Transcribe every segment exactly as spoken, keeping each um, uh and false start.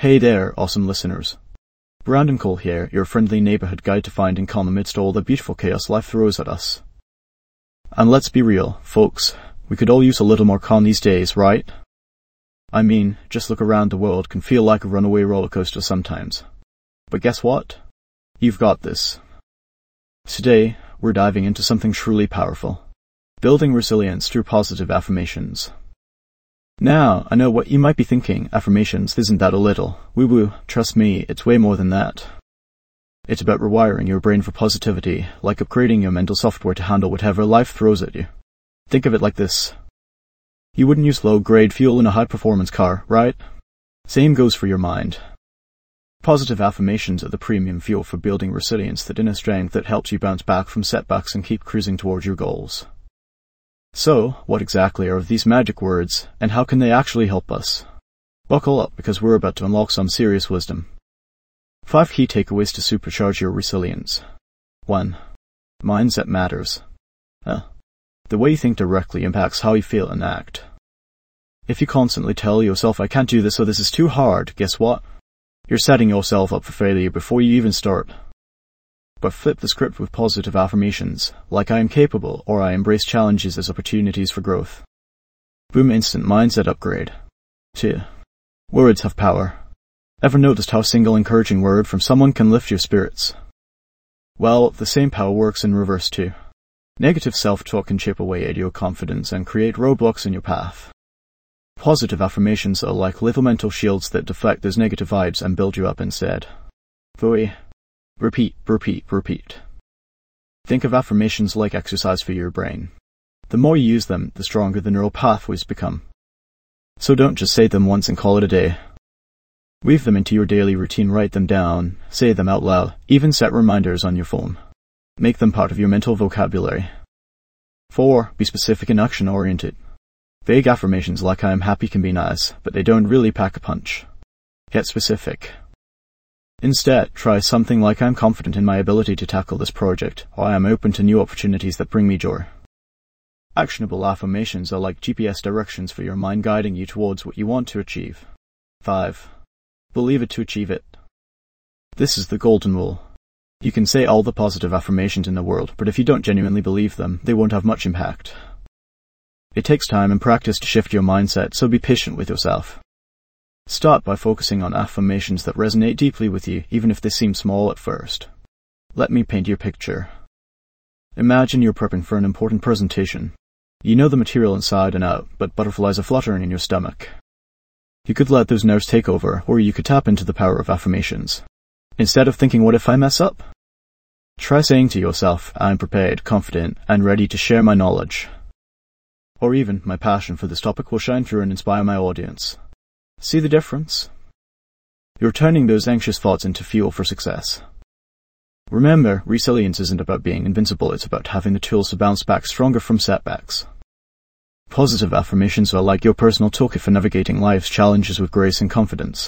Hey there, awesome listeners. Brandon Cole here, your friendly neighborhood guide to finding calm amidst all the beautiful chaos life throws at us. And let's be real, folks, we could all use a little more calm these days, right? I mean, just look around, the world can feel like a runaway roller coaster sometimes. But guess what? You've got this. Today, we're diving into something truly powerful. Building resilience through positive affirmations. Now, I know what you might be thinking, affirmations, isn't that a little? Woo-woo, trust me, it's way more than that. It's about rewiring your brain for positivity, like upgrading your mental software to handle whatever life throws at you. Think of it like this. You wouldn't use low-grade fuel in a high-performance car, right? Same goes for your mind. Positive affirmations are the premium fuel for building resilience, that inner strength that helps you bounce back from setbacks and keep cruising towards your goals. So, what exactly are these magic words, and how can they actually help us? Buckle up, because we're about to unlock some serious wisdom. Five key takeaways to supercharge your resilience. one. Mindset matters. Uh, the way you think directly impacts how you feel and act. If you constantly tell yourself, I can't do this or this is too hard, guess what? You're setting yourself up for failure before you even start. But flip the script with positive affirmations, like I am capable or I embrace challenges as opportunities for growth. Boom, instant mindset upgrade. two. Words have power. Ever noticed how a single encouraging word from someone can lift your spirits? Well, the same power works in reverse too. Negative self-talk can chip away at your confidence and create roadblocks in your path. Positive affirmations are like little mental shields that deflect those negative vibes and build you up instead. Boy. Repeat, repeat, repeat. Think of affirmations like exercise for your brain. The more you use them, the stronger the neural pathways become. So don't just say them once and call it a day. Weave them into your daily routine, write them down, say them out loud, even set reminders on your phone. Make them part of your mental vocabulary. four. Be specific and action-oriented. Vague affirmations like I am happy can be nice, but they don't really pack a punch. Get specific. Instead, try something like I am confident in my ability to tackle this project, or I am open to new opportunities that bring me joy. Actionable affirmations are like G P S directions for your mind, guiding you towards what you want to achieve. five. Believe it to achieve it. This is the golden rule. You can say all the positive affirmations in the world, but if you don't genuinely believe them, they won't have much impact. It takes time and practice to shift your mindset, so be patient with yourself. Start by focusing on affirmations that resonate deeply with you, even if they seem small at first. Let me paint your picture. Imagine you're prepping for an important presentation. You know the material inside and out, but butterflies are fluttering in your stomach. You could let those nerves take over, or you could tap into the power of affirmations. Instead of thinking, what if I mess up? Try saying to yourself, I'm prepared, confident, and ready to share my knowledge. Or even, my passion for this topic will shine through and inspire my audience. See the difference? You're turning those anxious thoughts into fuel for success. Remember, resilience isn't about being invincible, it's about having the tools to bounce back stronger from setbacks. Positive affirmations are like your personal toolkit for navigating life's challenges with grace and confidence.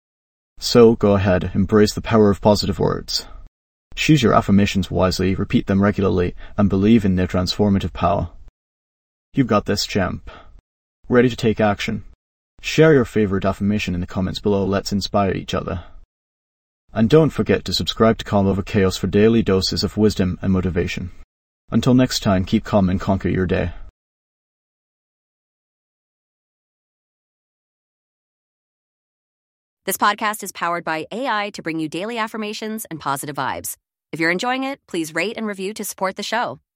So, go ahead, embrace the power of positive words. Choose your affirmations wisely, repeat them regularly, and believe in their transformative power. You've got this, champ. Ready to take action? Share your favorite affirmation in the comments below. Let's inspire each other. And don't forget to subscribe to Calm Over Chaos for daily doses of wisdom and motivation. Until next time, keep calm and conquer your day. This podcast is powered by A I to bring you daily affirmations and positive vibes. If you're enjoying it, please rate and review to support the show.